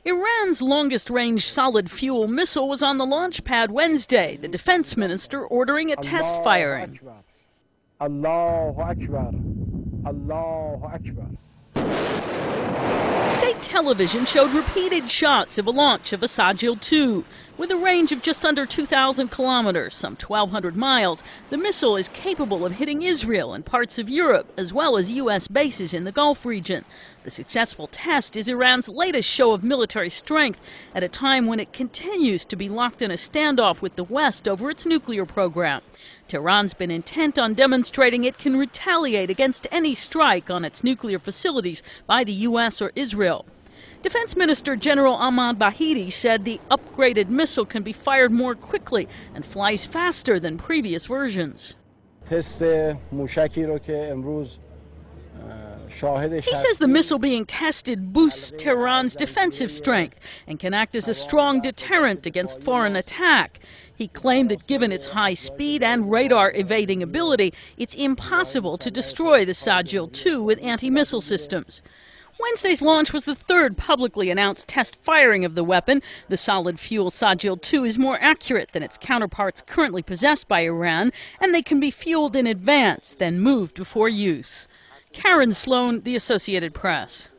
Iran's longest-range solid-fuel missile was on the launch pad Wednesday, the defense minister ordering a test firing. Allahu Akbar. Allahu Akbar. State television showed repeated shots of a launch of Asagil 2. With a range of just under 2,000 kilometers, some 1,200 miles, the missile is capable of hitting Israel and parts of Europe, as well as U.S. bases in the Gulf region. The successful test is Iran's latest show of military strength at a time when it continues to be locked in a standoff with the West over its nuclear program. Tehran's been intent on demonstrating it can retaliate against any strike on its nuclear facilities by the U.S. or Israel. Defense Minister General Ahmad Bahidi said the upgraded missile can be fired more quickly and flies faster than previous versions. He says the missile being tested boosts Tehran's defensive strength and can act as a strong deterrent against foreign attack. He claimed that given its high speed and radar evading ability, it's impossible to destroy the Asagil 2 with anti-missile systems. Wednesday's launch was the third publicly announced test firing of the weapon. The solid-fuel Asagil 2 is more accurate than its counterparts currently possessed by Iran, and they can be fueled in advance, then moved before use. Karen Sloan, The Associated Press.